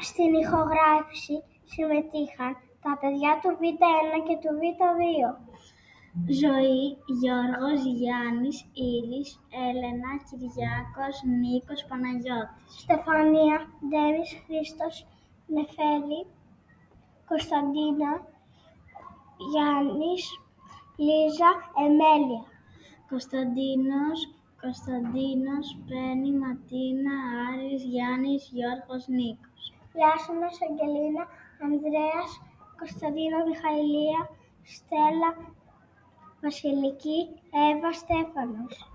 Στην ηχογράφηση συμμετείχαν τα παιδιά του Β1 και του Β2. Ζωή, Γιώργος, Γιάννης, Ήρης, Έλενα, Κυριάκος, Νίκος, Παναγιώτης. Στεφανία, Ντέμις, Χρήστος, Νεφέλη, Κωνσταντίνα, Γιάννης, Λίζα, Εμέλεια. Κωνσταντίνος, Πέννη, Ματίνα, Άρης, Γιάννης, Γιώργος, Νίκος. Ιάσονας, Αγγελίνα, Ανδρέας, Κωνσταντίνα, Μιχαηλία, Στέλλα, Βασιλική, Εύα, Στέφανος.